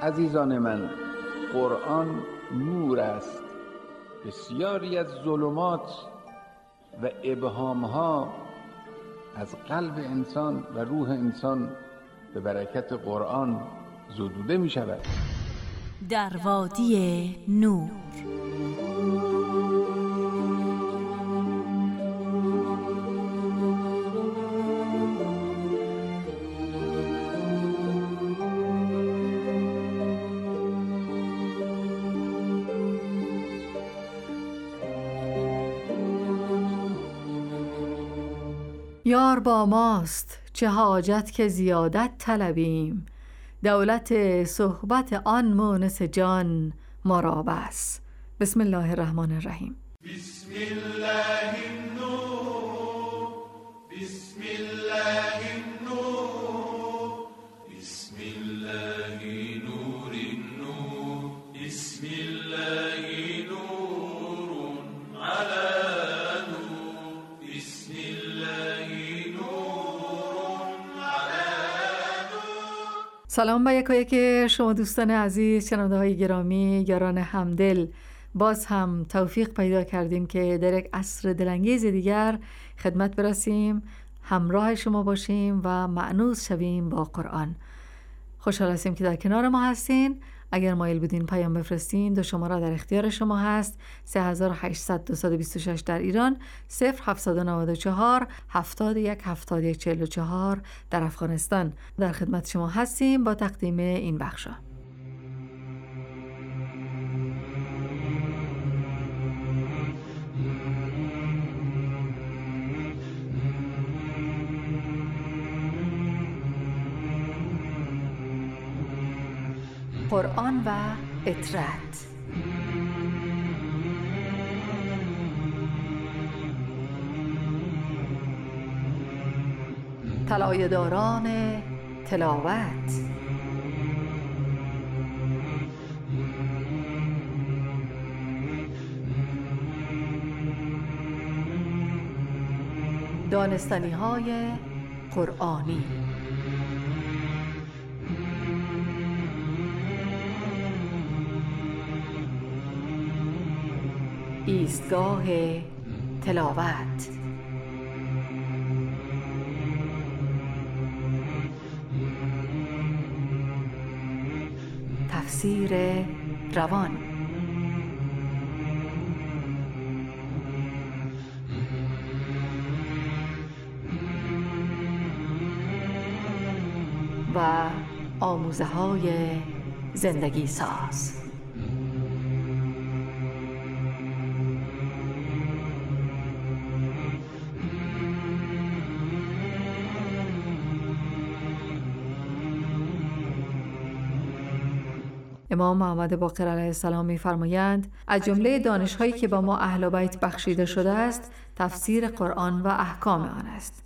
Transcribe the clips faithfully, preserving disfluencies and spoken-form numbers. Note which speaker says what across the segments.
Speaker 1: عزیزان من، قرآن نور است. بسیاری از ظلمات و ابهامها از قلب انسان و روح انسان به برکت قرآن زدوده می شود.
Speaker 2: در وادی نور.
Speaker 3: یار با ماست چه حاجت که زیادت طلبیم، دولت صحبت آن مونس جان ما را بس. بسم الله الرحمن الرحیم.
Speaker 4: بسم الله النور، بسم الله النور، بسم الله نور النور، بسم الله نور على نور، بسم الله نور على نور.
Speaker 3: سلام به یکایک شما دوستان عزیز، شنونده های گرامی، یاران همدل. باز هم توفیق پیدا کردیم که در یک عصر دلانگیز دیگر خدمت برسیم، همراه شما باشیم و مأنوس شویم با قرآن. خوشحال هستیم که در کنار ما هستین. اگر مایل بودین پیام بفرستین، دو شماره در اختیار شما هست: سه هشت صفر صفر دو دو شش در ایران، صفر هفت نه چهار هفتاد و یک هفتاد و یک چهل و چهار در افغانستان. در خدمت شما هستیم با تقدیم این بخشا. قرآن و اطرت. طلایه‌داران تلاوت. دانستنی‌های قرآنی. ایستگاه تلاوت. تفسیر روان. و آموزه های زندگی ساز. امام محمد باقر علیه السلام می‌فرمایند از جمله دانش‌هایی که با ما اهل بیت بخشیده شده است، تفسیر قرآن و احکام آن است.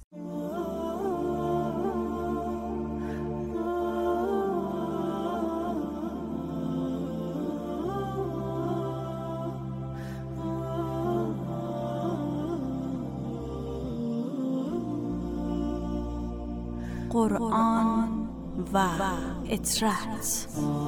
Speaker 2: قرآن و اطرت.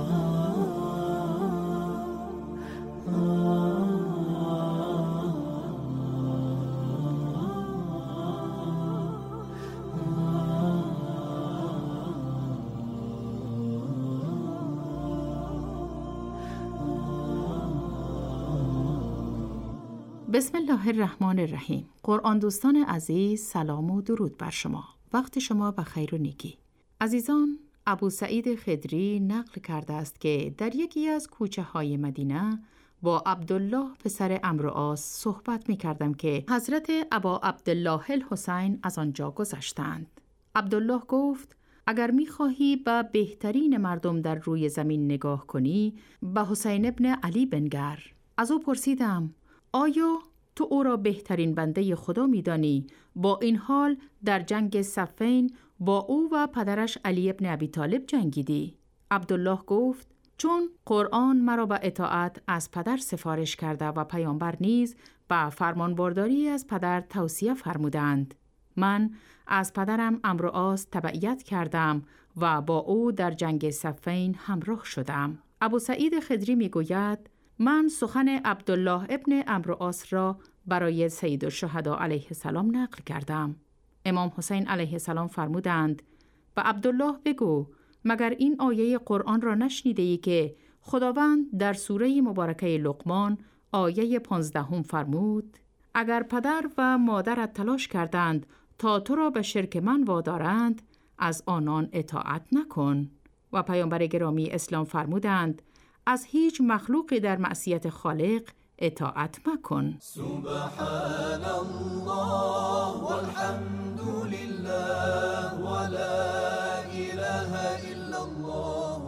Speaker 5: بسم الله الرحمن الرحیم. قرآن دوستان عزیز، سلام و درود بر شما. وقت شما بخیر و نیکی. عزیزان، ابو سعید خدری نقل کرده است که در یکی از کوچه های مدینه با عبدالله پسر عمرو عاص صحبت می کردم که حضرت ابا عبدالله الحسین از آنجا گذشتند. عبدالله گفت: اگر می خواهی به بهترین مردم در روی زمین نگاه کنی، به حسین ابن علی بنگر. از او پرسیدم: آیا تو او را بهترین بنده خدا می دانی؟ با این حال در جنگ صفین با او و پدرش علی ابن ابی طالب جنگیدی؟ عبدالله گفت: چون قرآن مرا به اطاعت از پدر سفارش کرده و پیامبر نیز به فرمانبرداری از پدر توصیه فرمودند. من از پدرم عمرو عاص تبعیت کردم و با او در جنگ صفین همراه شدم. ابو سعید خدری می گوید من سخن عبدالله ابن عمرو عاص را برای سید الشهدا علیه السلام نقل کردم. امام حسین علیه السلام فرمودند و عبدالله بگو مگر این آیه قرآن را نشنیده ای که خداوند در سوره مبارکه لقمان آیه پانزدهم فرمود اگر پدر و مادرت تلاش کردند تا تو را به شرک من وادارند از آنان اطاعت نکن. و پیامبر گرامی اسلام فرمودند از هیچ مخلوقی در معصیت خالق اطاعت مکن.
Speaker 4: سبحان الله والحمد لله ولا اله الا الله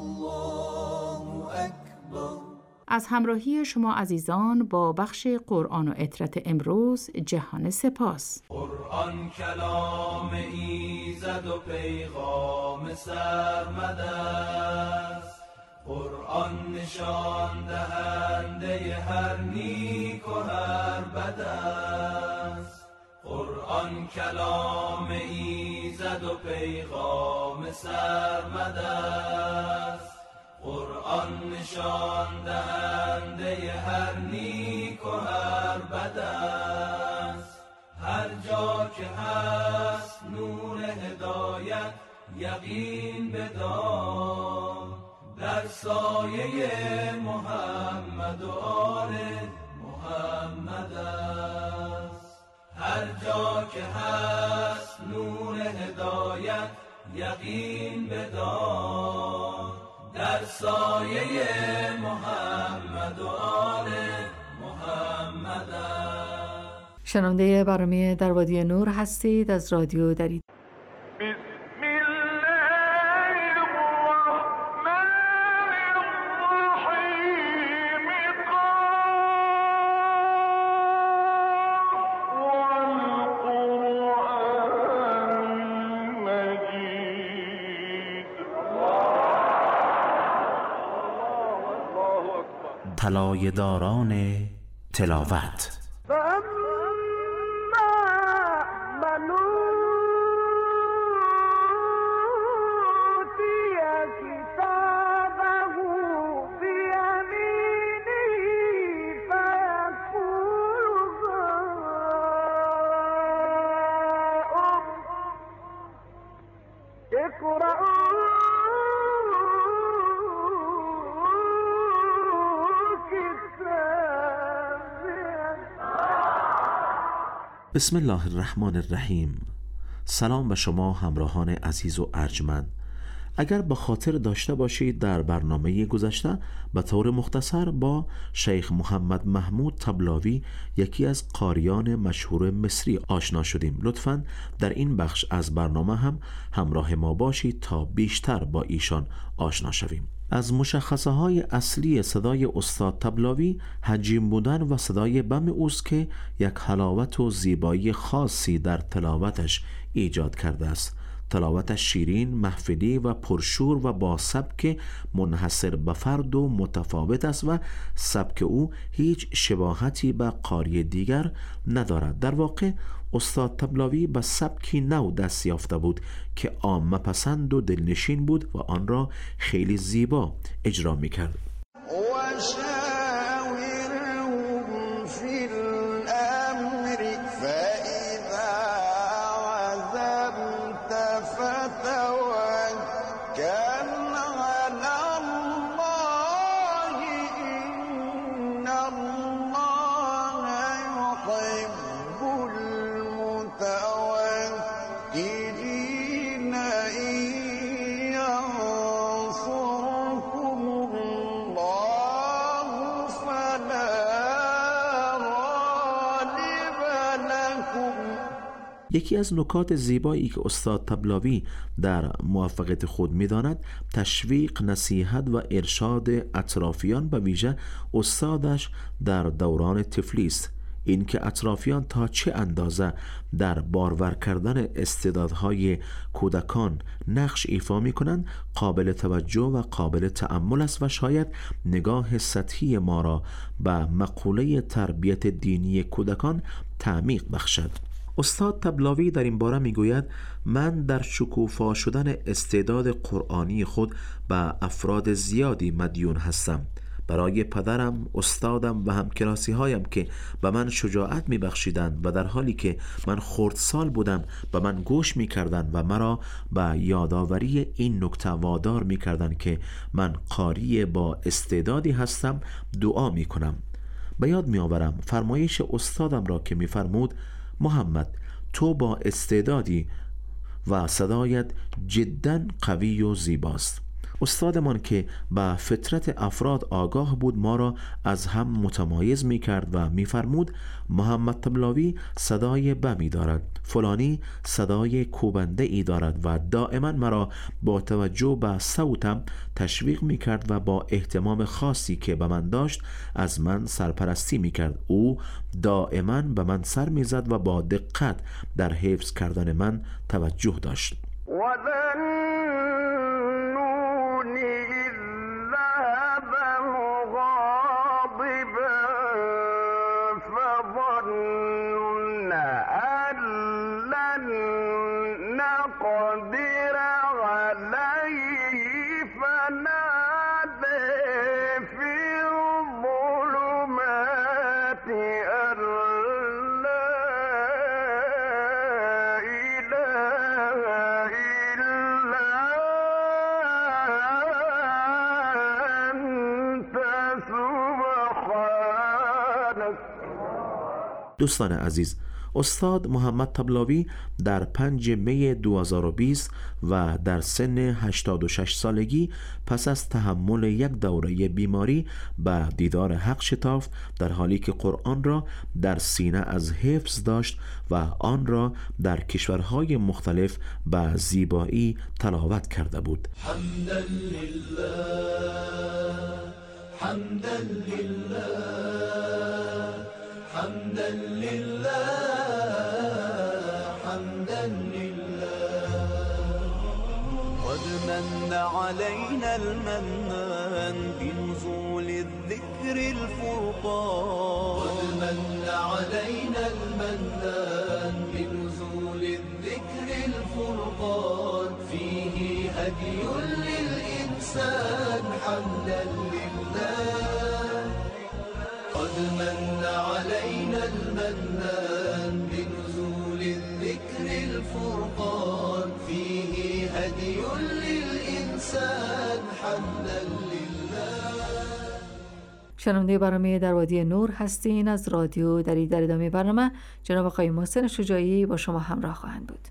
Speaker 4: والله اکبر.
Speaker 5: از همراهی شما عزیزان با بخش قرآن و عطرت امروز جهان سپاس.
Speaker 4: قرآن کلام ایزد و پیغام سرمد است، قرآن نشان دهنده هر نیک و هر بد است. قرآن کلام ایزد و پیغام سرمد است، قرآن نشان دهنده هر نیک و هر بد است. هر جا که هست نور هدایت یقین بدار، در سایه محمد و آل محمد است. هر جا که هست نور هدایت یقین بدار، در سایه محمد و آل محمد است.
Speaker 3: شنونده برنامه در وادی نور هستید از رادیو درید.
Speaker 6: طلایه داران تلاوت. بسم الله الرحمن الرحیم. سلام به شما همراهان عزیز و ارجمند. اگر به خاطر داشته باشید در برنامه گذشته به طور مختصر با شیخ محمد محمود طبلاوی یکی از قاریان مشهور مصری آشنا شدیم. لطفاً در این بخش از برنامه هم همراه ما باشید تا بیشتر با ایشان آشنا شویم. از مشخصه های اصلی صدای استاد طبلاوی حجیم بودن و صدای بم اوست که یک حلاوت و زیبایی خاصی در تلاوتش ایجاد کرده است. تلاوتش شیرین، محفلی و پرشور و با سبک منحصر به فرد و متفاوت است و سبک او هیچ شباهتی به قاری دیگر ندارد. در واقع استاد طبلاوی به سبکی نو دست یافته بود که عامه پسند و دلنشین بود و آن را خیلی زیبا اجرا می‌کرد. یکی از نکات زیبایی که استاد طبلاوی در موفقیت خود می‌داند تشویق، نصیحت و ارشاد اطرافیان به ویژه استادش در دوران طفلی است. این که اطرافیان تا چه اندازه در بارور کردن استعدادهای کودکان نقش ایفا می‌کنند قابل توجه و قابل تأمل است و شاید نگاه سطحی ما را به مقوله تربیت دینی کودکان تعمیق بخشد. استاد طبلاوی در این باره میگوید من در شکوفا شدن استعداد قرآنی خود به افراد زیادی مدیون هستم. برای پدرم، استادم و همکلاسی هایم که به من شجاعت می بخشیدند و در حالی که من خردسال بودم به من گوش می کردند و مرا به یادآوری این نکته وادار می کردند که من قاری با استعدادی هستم دعا می کنم. به یاد می آورم فرمایش استادم را که می فرمود محمد تو با استعدادی و صدایت جدا قوی و زیباست. استادمان که به فطرت افراد آگاه بود ما را از هم متمایز می کرد و می فرمود محمد طبلاوی صدای بمی دارد، فلانی صدای کوبنده ای دارد و دائما مرا با توجه به صوتم تشویق می کرد و با اهتمام خاصی که به من داشت از من سرپرستی می کرد. او دائما به من سر می زد و با دقت در حفظ کردن من توجه داشت. دوستان عزیز، استاد محمد طبلاوی در پنجم می دو هزار و بیست و در سن هشتاد و شش سالگی پس از تحمل یک دوره بیماری به دیدار حق شتافت، در حالی که قرآن را در سینه از حفظ داشت و آن را در کشورهای مختلف به زیبایی تلاوت کرده بود.
Speaker 4: حمدا لله حمدا لله حمدا لله حمدا لله قد من علينا المنان بنزول الذكر الفرقان قد من علينا المنان بنزول الذكر الفرقان فيه هدي للإنسان حمدا لله قد من علينا المنان بنزول الذكر الفرقان فيه هدي للإنسان حمدا لله.
Speaker 3: شنونده برنامه در وادی نور هستین از رادیو دری. در ادامه برنامه جناب آقای محسن شجاعی با شما همراه خواهند بود.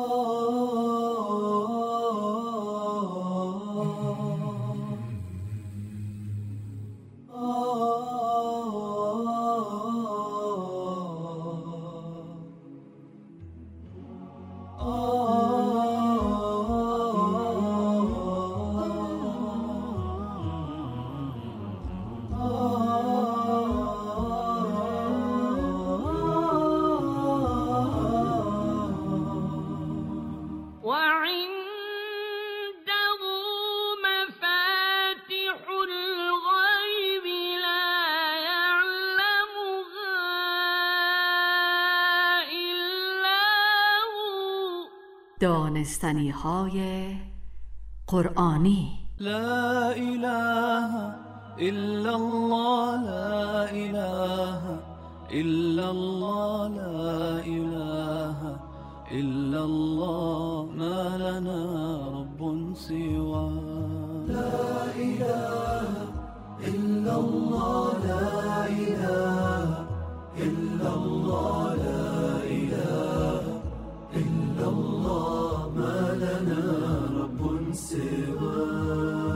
Speaker 3: دانستنی های قرآنی.
Speaker 4: لا اله الا الله لا اله الا الله لا اله الا الله ما لنا رب سوى لا اله الا الله لا اله الا الله لا اله الا الله ما لنا رب سوى.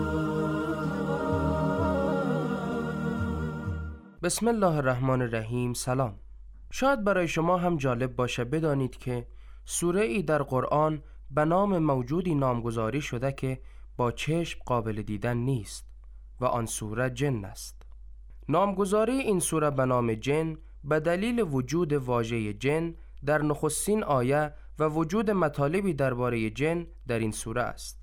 Speaker 7: بسم الله الرحمن الرحیم. سلام. شاید برای شما هم جالب باشه بدانید که سوره ای در قرآن به نام موجودی نامگذاری شده که با چشم قابل دیدن نیست و آن سوره جن است. نامگذاری این سوره به نام جن به دلیل وجود واژه جن در نخستین آیه و وجود مطالبی درباره جن در این سوره است.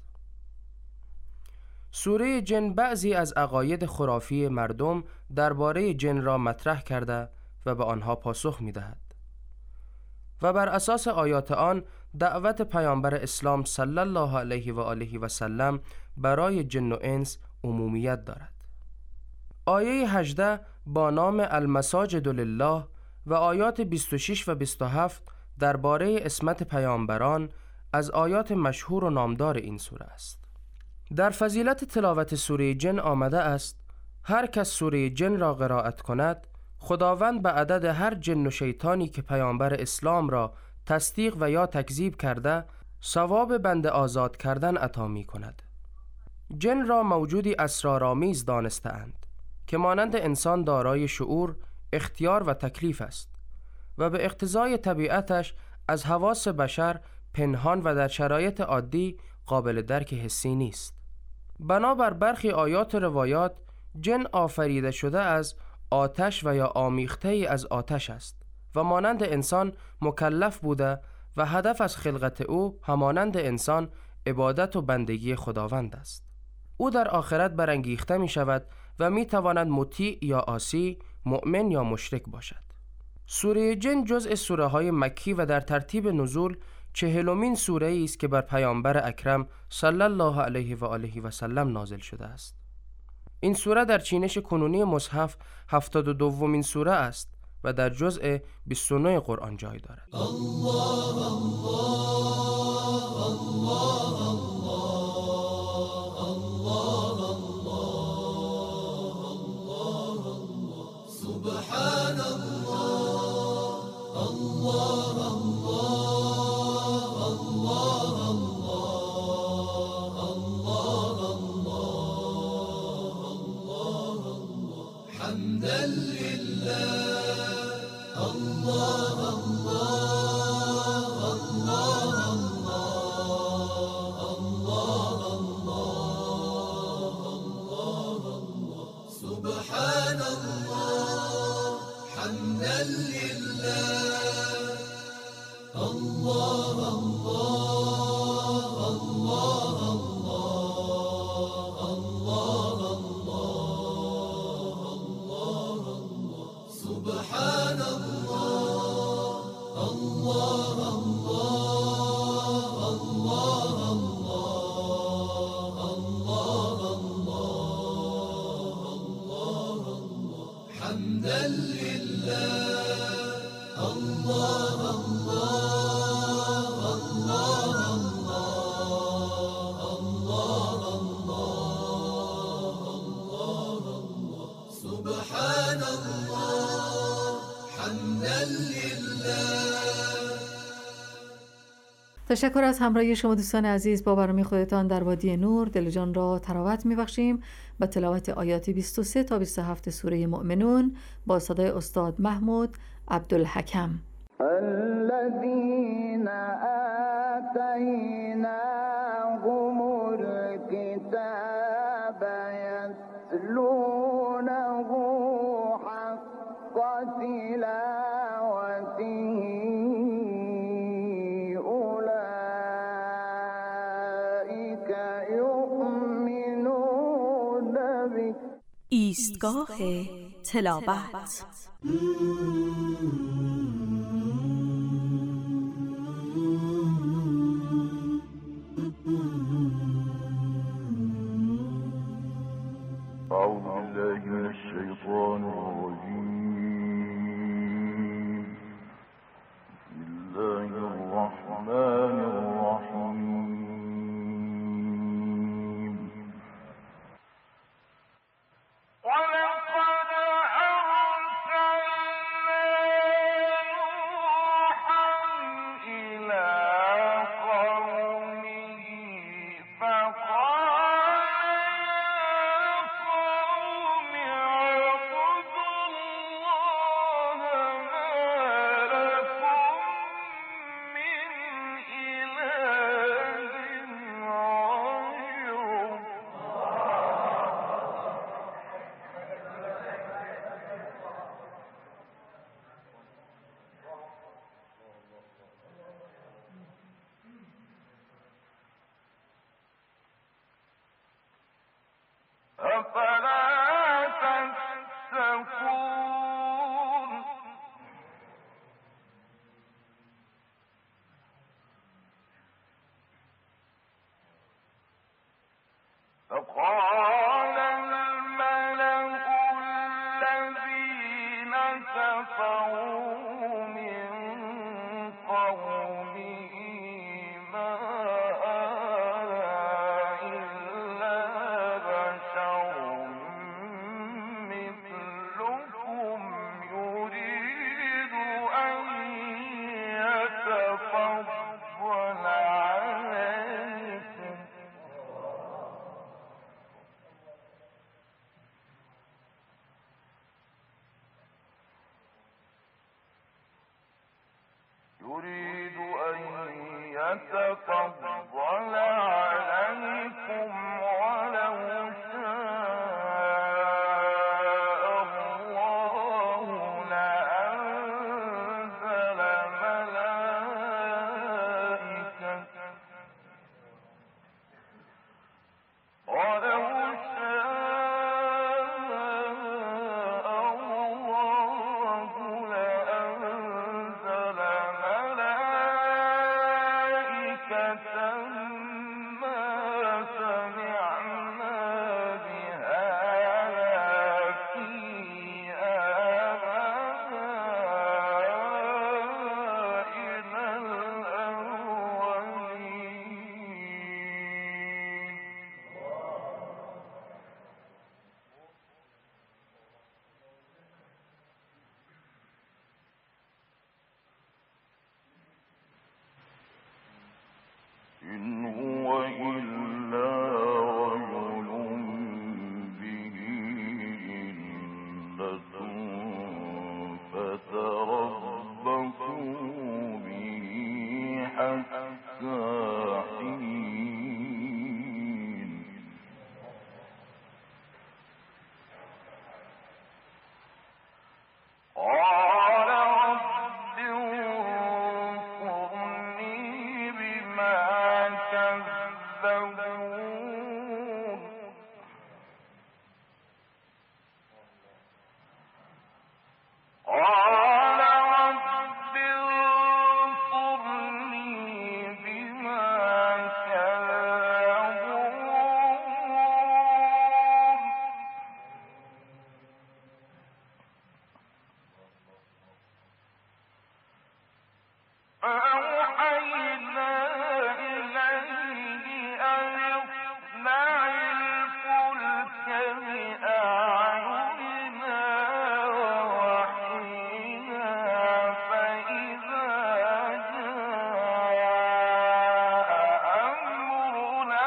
Speaker 7: سوره جن بعضی از عقاید خرافی مردم درباره جن را مطرح کرده و به آنها پاسخ می دهد. و بر اساس آیات آن دعوت پیامبر اسلام صلی الله علیه و آله و سلم برای جن و انس عمومیت دارد. آیه هجده با نام المساجد لله و آیات بیست و شش و بیست و هفت درباره عصمت پیامبران از آیات مشهور و نامدار این سوره است. در فضیلت تلاوت سوره جن آمده است: هر کس سوره جن را قرائت کند، خداوند به عدد هر جن و شیطانی که پیامبر اسلام را تصدیق و یا تکذیب کرده ثواب بنده آزاد کردن عطا می کند. جن را موجودی اسرارآمیز دانسته‌اند که مانند انسان دارای شعور، اختیار و تکلیف است و به اقتضای طبیعتش از حواس بشر پنهان و در شرایط عادی قابل درک حسی نیست. بنابر برخی آیات و روایات جن آفریده شده از آتش و یا آمیخته ای از آتش است و مانند انسان مکلف بوده و هدف از خلقت او همانند انسان عبادت و بندگی خداوند است. او در آخرت برانگیخته می شود و می تواند مطیع یا عاصی، مؤمن یا مشرک باشد. سوره جن جزء سوره های مکی و در ترتیب نزول چهلمین سوره ای است که بر پیامبر اکرم صلی الله علیه و آله و سلم نازل شده است. این سوره در چینش کنونی مصحف هفتاد و دومین سوره است و در جزء بیست و نه قرآن جای دارد. الله الله الله الله الله الله سبحان الله الله الله الله الله حمدا لله الله الله الله الله الله الله سبحان الله حمدا لله الله الله الله الله الله سبحان الله الله الله الله الله الله حمدا لله الله الله الله الله سبحان الله حمدا لله.
Speaker 3: تشکر از همراهی شما دوستان عزیز. با برنامه خودتان در وادی نور دل و جان را تراوت می‌بخشیم با تلاوت آیات بیست و سه تا بیست و هفت سوره مؤمنون با صدای استاد محمود عبدالحکم.
Speaker 8: الذين آتيناهم الكتاب يتلونه حق تلاوته أولئك يؤمنون به.
Speaker 2: ایستگاه تلاوت.
Speaker 9: أعوذ بالله من الشيطان الرجيم. بسم الله الرحمن الرحيم. ولقد أرسلنا
Speaker 8: فقال الملأ الذين كفروا من قومه ما هذا إلا بشر مثلكم يريد أن يتفضل عليكم يريد أن يتفضل عليكم ولو شاء الله لأنزل ملائكة ولو شاء الله لأنزل ملائكة ما سمعنا بهذا في آبائنا الأولين إن هو إلا رجل به جنة فتربصوا به حتى حين قال رب انصرني بما كذبون قال رب انصرني بما كذبون فأوحينا إليه أن اصنع الفلك بأعيننا ووحينا فإذا جاء أمرنا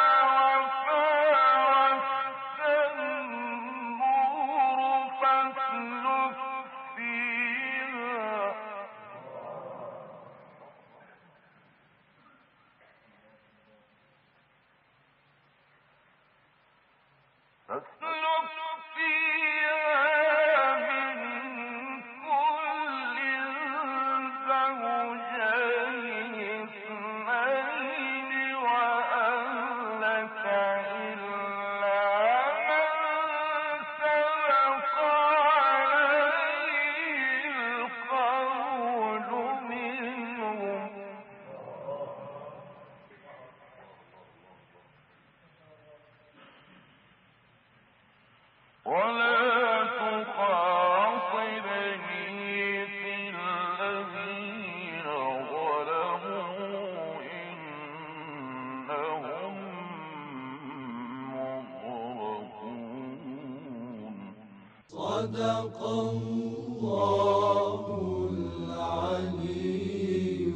Speaker 8: وفارت النور فاسلك فيها فاسلك فيها من كل زوجين اثنين وأهلك إلا من سبق عليه القول منهم ولا تخاطبني في الذين ظلموا إنهم مغرقون
Speaker 4: صدق الله العلي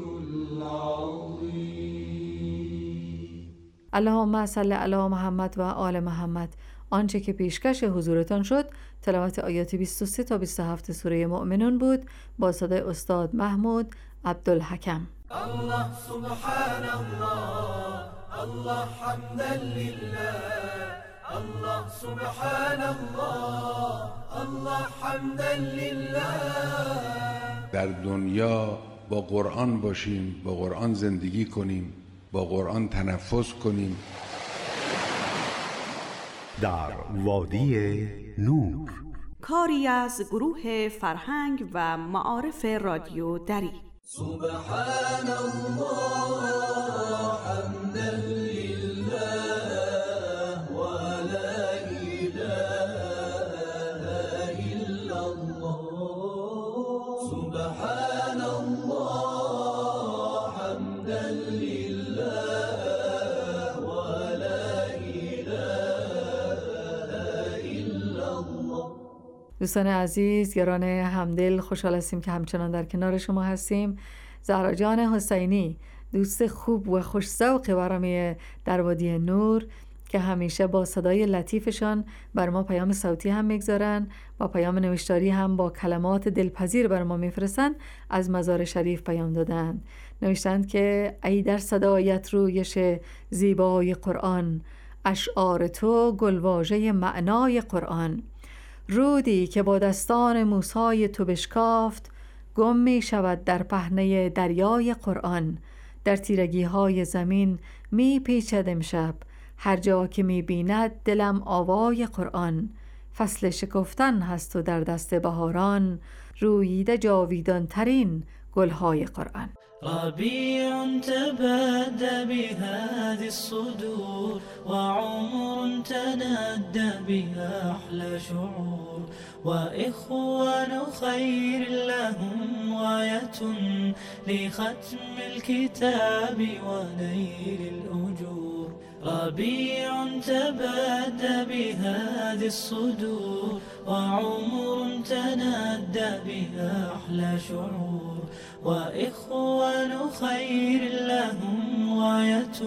Speaker 4: العظيم.
Speaker 3: اللهم صل علی محمد و آل محمد. آنچه که پیشکش حضورتان شد تلاوت آیات بیست و سه تا بیست و هفت سوره مؤمنون بود با صدای استاد محمود عبدالحکم.
Speaker 4: الله سبحان الله الله حمدا لله الله سبحان الله الله حمدا لله.
Speaker 10: در دنیا با قرآن باشیم، با قرآن زندگی کنیم، با قرآن تنفس کنیم.
Speaker 11: در وادی نور،
Speaker 2: کاری از گروه فرهنگ و معارف رادیو دری.
Speaker 4: سبحان الله حمدا لله و
Speaker 3: دوستان عزیز، یاران همدل، خوشحال هستیم که همچنان در کنار شما هستیم. زهرا جان حسینی، دوست خوب و خوش‌ذوق برنامه در وادی نور که همیشه با صدای لطیفشان بر ما پیام صوتی هم میگذارن و پیام نوشتاری هم با کلمات دلپذیر بر ما میفرستن، از مزار شریف پیام دادن. نوشتند که ای در صدایت رویش زیبای قرآن، اشعار تو گلواژه معنای قرآن. رودی که با دستان موسی تو بشکافت، گم می شود در پهنه دریای قرآن. در تیرگی های زمین می پیچد امشب، هر جا که می بیند دلم آوای قرآن. فصل شکفتن هست و در دست بهاران، روییده جاویدان ترین گلهای قرآن.
Speaker 4: ربيع تبادى بهذه الصدور، وعمر تنادى بها أحلى شعور، وإخوان خير لهم غاية لختم الكتاب ونيل الأجور. ربيع تبادى بهذه الصدور، وعمر تنادى بها أحلى شعور، وإخوان خير لهم غاية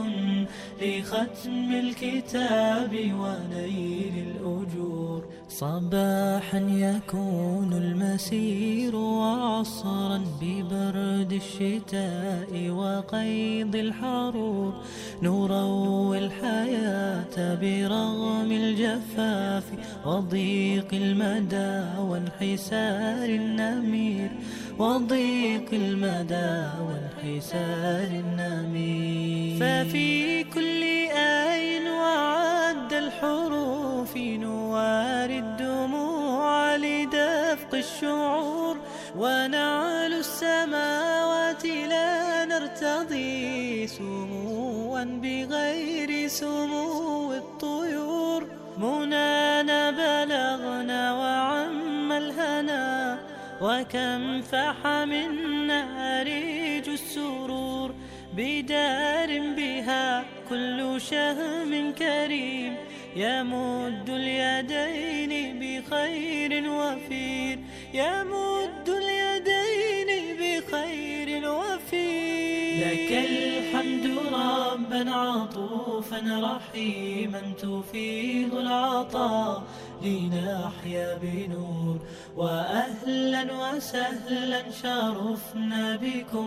Speaker 4: لختم الكتاب ونيل الأجور. صباحا يكون المسير، وعصرا ببرد الشتاء وقيض الحرور. نروي الحياة برغم الجفاف وضيق المدى وانحسار النمير، وضيق المدى وانحسار النمير. ففي كل آي وعد الحروف نواري الدموع لدفق الشعور، ونعلو السماوات لا نرتضي سموا بغير سمو الطيور. منانا بلغنا وعم الهنا، وكم فح منا ريج السرور. بدار بها كل شهم كريم، يمد اليدين بخير وفير، يمد اليدين بخير وفير. لك الحمد ربا عطوفا رحيما تفيض العطاء لنحيا بنور. وأهلا وسهلا شرفنا بكم،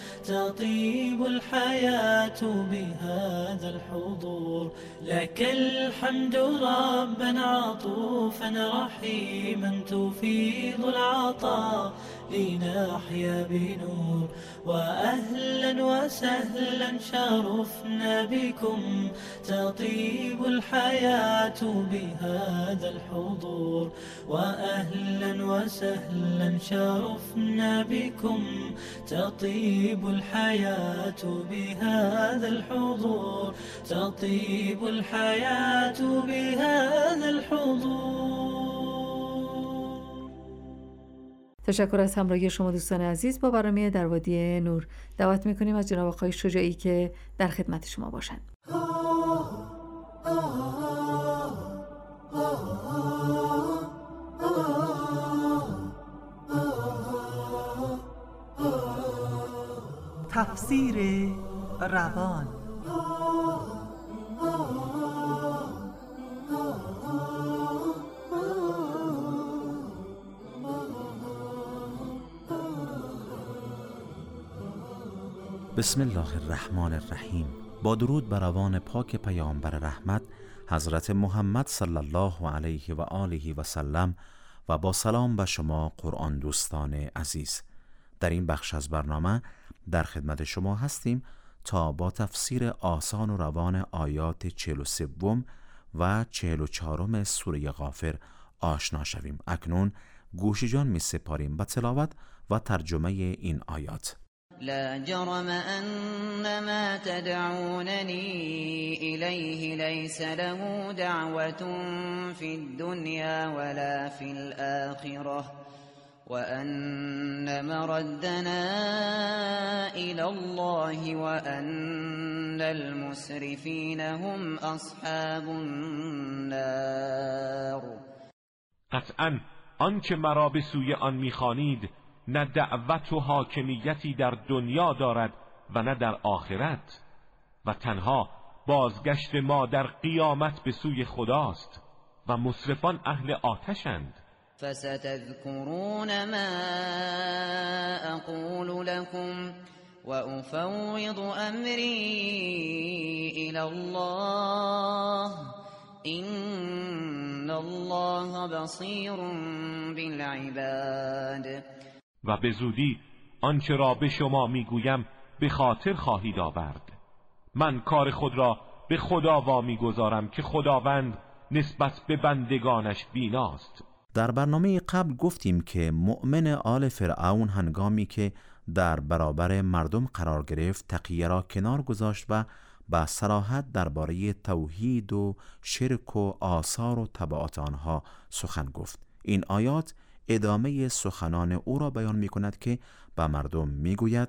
Speaker 4: تطيب الحياة بهذا الحضور. لك الحمد ربا عطوفا رحيما تفيض العطاء لنحيا بنور. وأهلا وسهلا شرفنا بكم، تطيب الحياة بهذا الحضور. وأهلا وسهلا شرفنا بكم، تطيب الحياة بهذا الحضور. تطيب الحياة بهذا الحضور.
Speaker 3: تشکر از همراهی شما دوستان عزیز با برنامه در وادی نور. دعوت میکنیم از جناب آقای شجاعی که در خدمت شما باشند.
Speaker 12: تفسیر روان.
Speaker 6: بسم الله الرحمن الرحیم. با درود بر روان پاک پیامبر رحمت حضرت محمد صلی الله علیه و آله و سلم و با سلام به شما قرآن دوستان عزیز. در این بخش از برنامه در خدمت شما هستیم تا با تفسیر آسان و روان آیات چهل و سه و چهل و چهار سوره غافر آشنا شویم. اکنون گوش جان می سپاریم به تلاوت و ترجمه این آیات.
Speaker 13: لا جرم أن ما تدعونني إليه ليس له دعوة في الدنيا ولا في الآخرة وأن مردنا إلى الله وأن المسرفين هم أصحاب النار.
Speaker 14: قطعاً آنچه مرا به سوی آن می‌خوانید نه دعوت و حاکمیتی در دنیا دارد و نه در آخرت، و تنها بازگشت ما در قیامت به سوی خداست و مسرفان اهل آتشند.
Speaker 13: فستذكرون ما اقول لكم وافوض امری الى الله ان الله بصیر بالعباد.
Speaker 14: و به زودی آنچه را به شما میگویم به خاطر خواهید آورد. من کار خود را به خدا وامی گذارم که خداوند نسبت به بندگانش بیناست.
Speaker 6: در برنامه قبل گفتیم که مؤمن آل فرعون هنگامی که در برابر مردم قرار گرفت تقیه را کنار گذاشت و با صراحت درباره توحید و شرک و آثار و تبعات آنها سخن گفت. این آیات ادامه سخنان او را بیان می کند که به مردم می گوید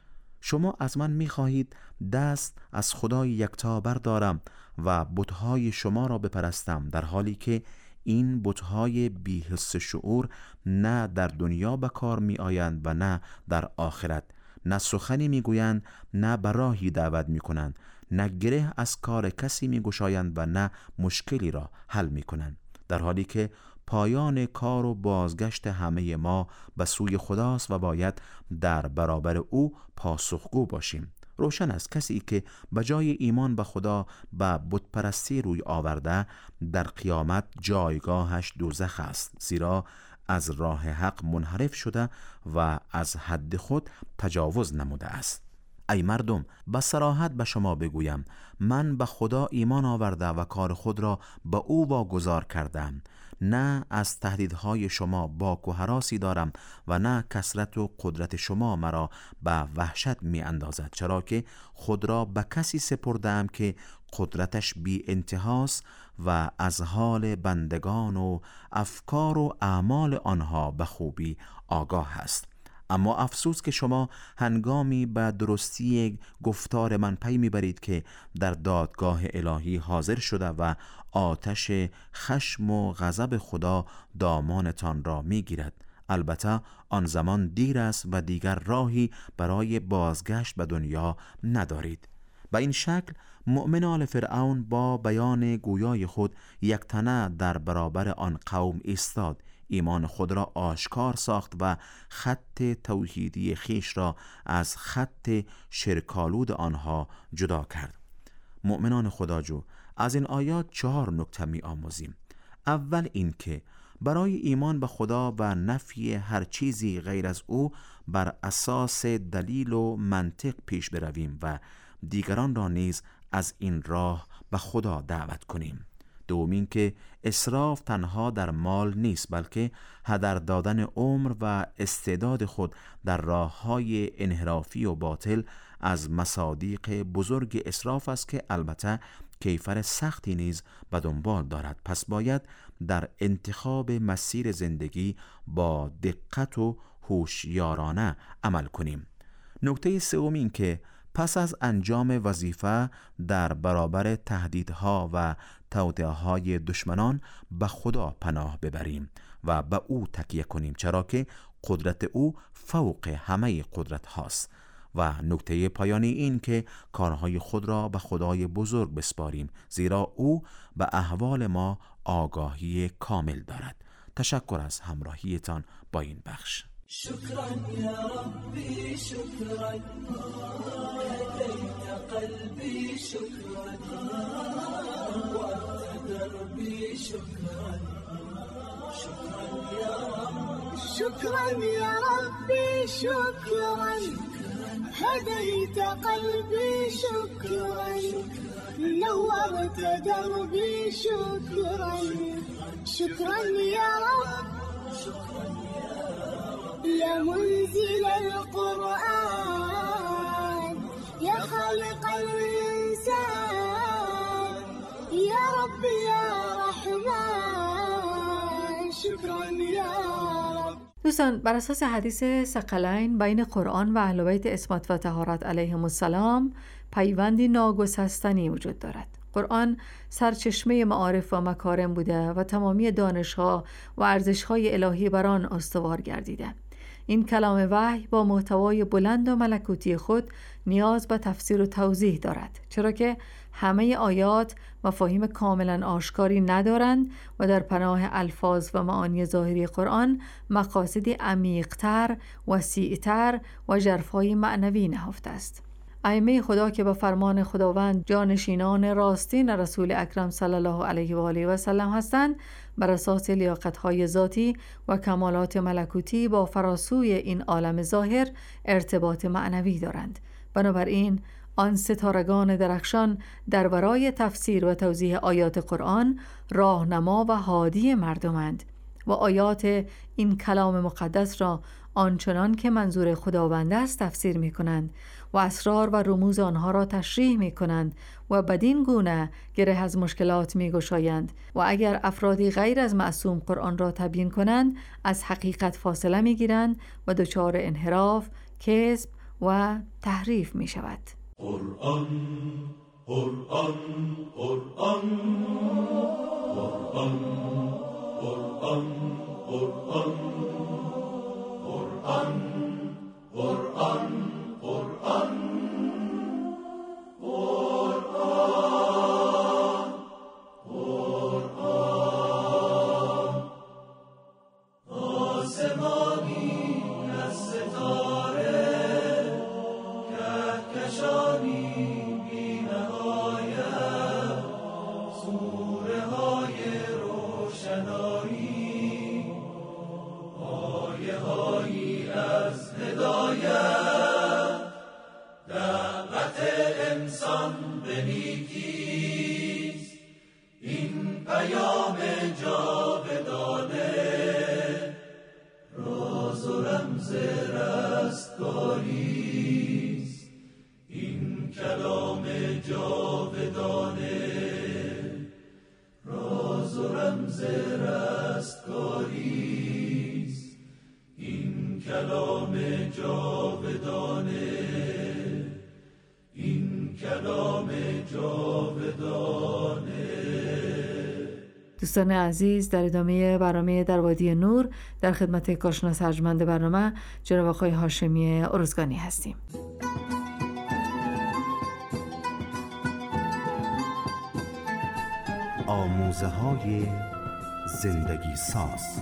Speaker 6: شما از من می خواهید دست از خدای یکتا بردارم و بت‌های شما را بپرستم، در حالی که این بت‌های بی حس شعور نه در دنیا به کار می آیند و نه در آخرت، نه سخنی می گویند نه به راهی دعوت می کنند، نه گره از کار کسی می گشایند و نه مشکلی را حل می کنند، در حالی که پایان کار و بازگشت همه ما به سوی خداست و باید در برابر او پاسخگو باشیم. روشن است کسی که به جای ایمان به خدا به بتپرستی روی آورده در قیامت جایگاهش دوزخ است، زیرا از راه حق منحرف شده و از حد خود تجاوز نموده است. ای مردم، به صراحت به شما بگویم من به خدا ایمان آورده و کار خود را به او واگذار کردم. نه از تهدیدهای شما باک و هراسی دارم و نه کثرت و قدرت شما مرا به وحشت می اندازد، چرا که خود را به کسی سپردم که قدرتش بی انتهاست و از حال بندگان و افکار و اعمال آنها به خوبی آگاه است. اما افسوس که شما هنگامی به درستی گفتار من پی میبرید که در دادگاه الهی حاضر شده و آتش خشم و غضب خدا دامانتان را میگیرد. البته آن زمان دیر است و دیگر راهی برای بازگشت به دنیا ندارید. به این شکل مؤمن آل فرعون با بیان گویای خود یکتنه در برابر آن قوم ایستاد، ایمان خود را آشکار ساخت و خط توحیدی خیش را از خط شرکالود آنها جدا کرد. مؤمنان خداجو، از این آیات چهار نکته می آموزیم. اول این که برای ایمان به خدا و نفی هر چیزی غیر از او بر اساس دلیل و منطق پیش برویم و دیگران را نیز از این راه به خدا دعوت کنیم. دوم این که اسراف تنها در مال نیست، بلکه هدر دادن عمر و استعداد خود در راه‌های انحرافی و باطل از مصادیق بزرگ اسراف است که البته کیفر سختی نیز به دنبال دارد. پس باید در انتخاب مسیر زندگی با دقت و هوشیارانه عمل کنیم. نکته سوم این که پس از انجام وظیفه در برابر تهدیدها و توطئه‌های دشمنان به خدا پناه ببریم و به او تکیه کنیم، چرا که قدرت او فوق همه قدرت هاست. و نکته پایانی این که کارهای خود را به خدای بزرگ بسپاریم، زیرا او به احوال ما آگاهی کامل دارد. تشکر از همراهیتان با این بخش.
Speaker 4: شكرا يا ربي شكرا هديت قلبي شكرا وأنت دربي شكرا شكرا يا رب
Speaker 15: شكرا يا ربي شكرا هديت قلبي شكرا نورت دربي شكرا شكرا يا رب شكرا يا منزل القرآن يا خالق الإنسان يا رب يا رحمن شكرا يا رب.
Speaker 3: دوستان، بر اساس حدیث ثقلین بین قرآن و اهل بیت اسمت و طهارت علیهم السلام پیوندی ناگسستنی وجود دارد. قرآن سرچشمه معارف و مکارم بوده و تمامی دانش‌ها و ارزش‌های الهی بر آن استوار گردیده. این کلام وحی با محتوای بلند و ملکوتی خود نیاز به تفسیر و توضیح دارد، چرا که همه آیات مفاهیم کاملا آشکاری ندارند و در پناه الفاظ و معانی ظاهری قرآن مقاصدی عمیق‌تر، وسیع‌تر و ژرفای معنوی نهفته است. ائمه خدا که به فرمان خداوند جانشینان راستین رسول اکرم صلی الله علیه و آله و سلم هستند، بر اساس لیاقت‌های ذاتی و کمالات ملکوتی با فراسوی این عالم ظاهر ارتباط معنوی دارند. بنابراین آن ستارگان درخشان در ورای تفسیر و توضیح آیات قرآن راهنما و هادی مردمند و آیات این کلام مقدس را آنچنان که منظور خداوند است تفسیر می کنند و اسرار و رموز آنها را تشریح می کنند و بدین گونه گره از مشکلات می گشایند و اگر افرادی غیر از معصوم قرآن را تبیین کنند از حقیقت فاصله می گیرند و دچار انحراف، کذب و تحریف می شود.
Speaker 4: قرآن قرآن قرآن قرآن قرآن قرآن قرآن قرآن قرآن قرآن آسمانی از ستاره کهکشانی بی نهایت سوره های روشنایی آیه هایی از هدایت دعوت انسان به نیکیست این پیام جاودانه راز و رمز رستگاریست این کلام جاودانه راز و رمز رستگاریست این کلام جاودانه این کلام جاودانه.
Speaker 3: دوستان عزیز، در ادامه برنامه در وادی نور در خدمت کارشناس ارجمند برنامه جناب آقای هاشمی ارزگانی هستیم.
Speaker 11: آموزه های زندگی ساز.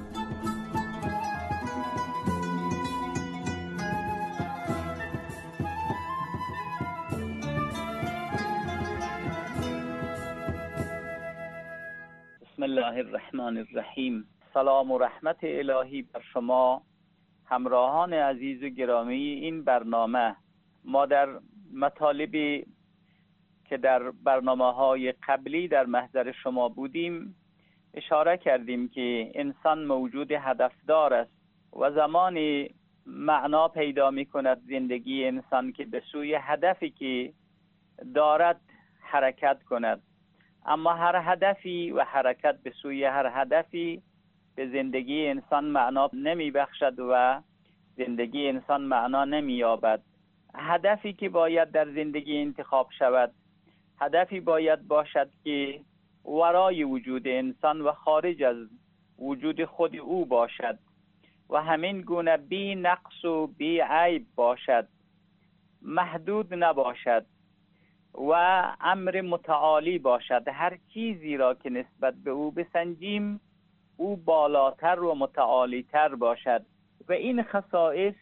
Speaker 16: بسم الله الرحمن الرحیم. سلام و رحمت الهی بر شما همراهان عزیز و گرامی این برنامه. ما در مطالبی که در برنامه‌های قبلی در محضر شما بودیم اشاره کردیم که انسان موجود هدفدار است و زمانی معنا پیدا می‌کند زندگی انسان که به سوی هدفی که دارد حرکت کند. اما هر هدفی و حرکت به سوی هر هدفی به زندگی انسان معنا نمی بخشد و زندگی انسان معنا نمی یابد. هدفی که باید در زندگی انتخاب شود هدفی باید باشد که ورای وجود انسان و خارج از وجود خود او باشد و همین گونه بی نقص و بی عیب باشد، محدود نباشد و امر متعالی باشد. هر چیزی را که نسبت به او بسنجیم او بالاتر و متعالیتر باشد و این خصائص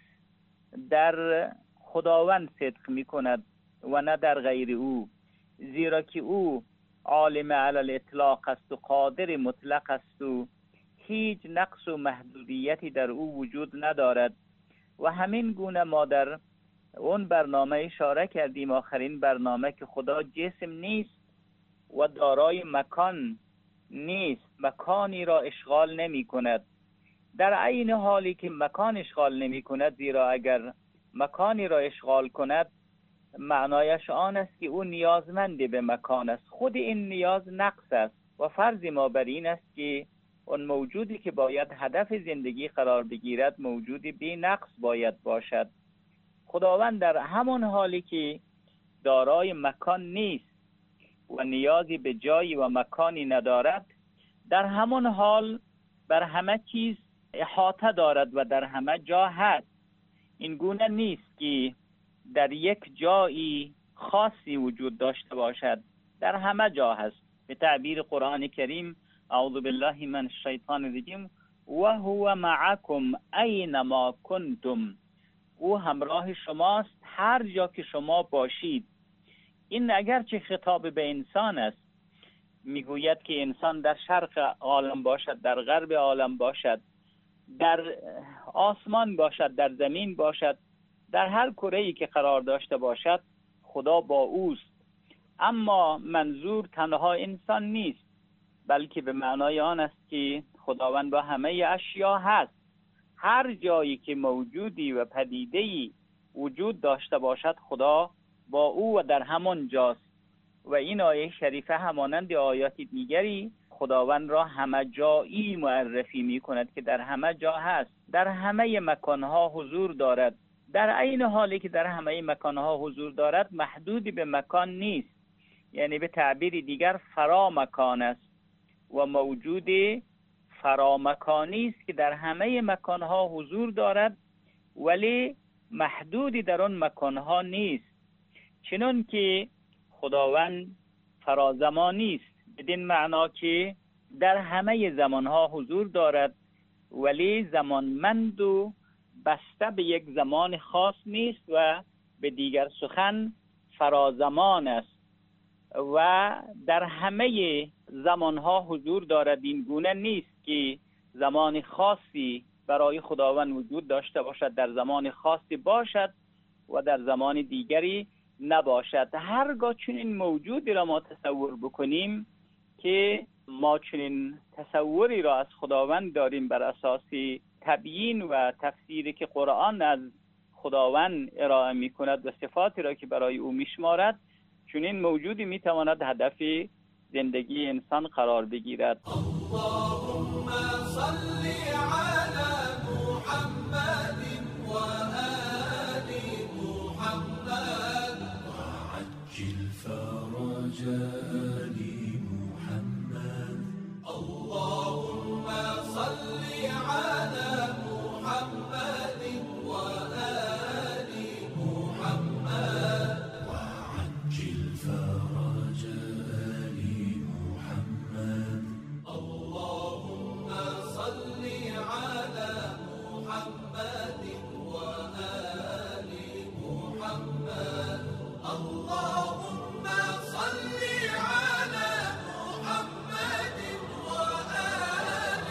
Speaker 16: در خداوند صدق می کند و نه در غیر او، زیرا که او عالم علی الاطلاق است و قادر مطلق است و هیچ نقص و محدودیتی در او وجود ندارد. و همین گونه ما در اون برنامه اشاره کردیم، آخرین برنامه، که خدا جسم نیست و دارای مکان نیست، مکانی را اشغال نمی کند، در عین حالی که مکان اشغال نمی کند، زیرا اگر مکانی را اشغال کند معنایش آن است که او نیازمند به مکان است. خود این نیاز نقص است و فرض ما بر این است که اون موجودی که باید هدف زندگی قرار بگیرد موجودی بی نقص باید باشد. خداوند در همون حالی که دارای مکان نیست و نیازی به جایی و مکانی ندارد، در همان حال بر همه چیز احاطه دارد و در همه جا هست. این گونه نیست که در یک جایی خاصی وجود داشته باشد، در همه جا هست. به تعبیر قرآن کریم اعوذ بالله من الشیطان الرجیم و هو معکم اینما کنتم، او همراه شماست هر جا که شما باشید. این اگرچه خطاب به انسان است، میگوید که انسان در شرق عالم باشد، در غرب عالم باشد، در آسمان باشد، در زمین باشد، در هر کره‌ای که قرار داشته باشد خدا با اوست. اما منظور تنها انسان نیست، بلکه به معنای آن است که خداوند با همه اشیا هست. هر جایی که موجودی و پدیده‌ای وجود داشته باشد خدا با او و در همان جاست. و این آیه شریفه همانند آیات دیگری خداوند را همه جایی معرفی می کند که در همه جا هست، در همه مکانها حضور دارد. در عین حالی که در همه مکانها حضور دارد محدودی به مکان نیست، یعنی به تعبیر دیگر فرا مکان است و موجود فرامکانی است که در همه مکانها حضور دارد ولی محدودی در آن مکانها نیست. چنان که خداوند فرازمانی است بدین معنا که در همه زمانها حضور دارد ولی زمانمند و بسته به یک زمان خاص نیست و به دیگر سخن فرازمان است و در همه زمانها حضور دارد. این گونه نیست که زمان خاصی برای خداوند وجود داشته باشد، در زمان خاصی باشد و در زمان دیگری نباشد. هرگاه چنین موجودی را ما تصور بکنیم که ما چنین تصوری را از خداوند داریم بر اساس تبیین و تفسیری که قرآن از خداوند ارائه می کند و صفاتی را که برای او می شمارد، چنین موجودی می تواند هدف زندگی انسان قرار بگیرد.
Speaker 4: اللهم صل علی محمد و آل محمد وعجل فرج آل محمد. اللهم صل علی محمد و آل محمد وعجل فرج آل محمد. اللهم صل على محمد وآل محمد. اللهم صل على محمد وآل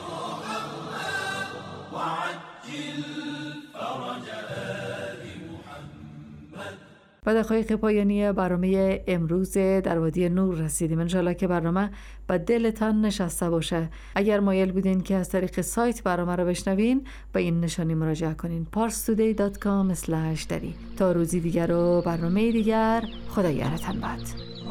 Speaker 4: محمد وعجل فرج آل محمد.
Speaker 3: و دقایق پایانی برنامه امروز در وادی نور رسیدیم. انشالله که برنامه به دلتان نشسته باشه. اگر مایل بودین که از طریق سایت برنامه رو بشنوین به این نشانی مراجعه کنین parstoday dot com slash dari. تا روزی دیگر و برنامه دیگر، خدا یارتان باد.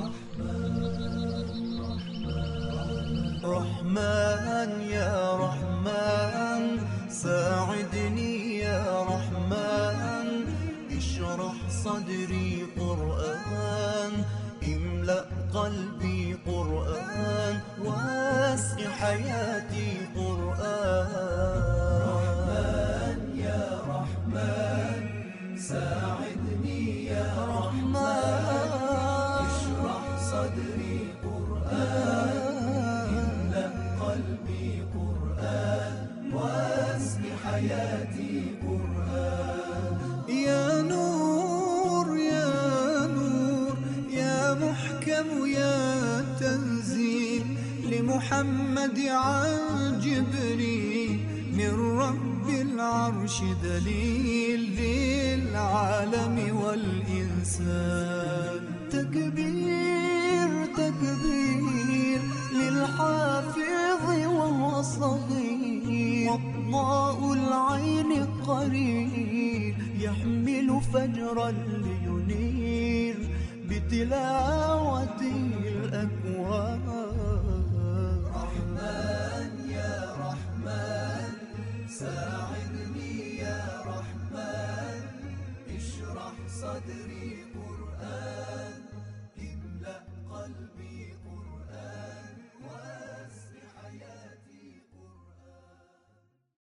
Speaker 17: رحمن يا رحمن ساعدني يا رحمن اشرح صدري قرآن املأ قلبي قرآن واسع حياتي قرآن. رحمن يا رحمن ساعدني يا رحمن اشرح صدري قرآن املأ قلبي قرآن واسع حياتي قرآن. يا نور يا نور يا محكم يا تنزيل لمحمد عن جبريل من رب العرش دليل للعالم والإنسان. تكبير تكبير للحافظ وهو صغير وضاء العين قرير يحمل فجرا لينير بتلاوته الأكوان. رحمن يا رحمن ساعدني يا رحمن اشرح صدري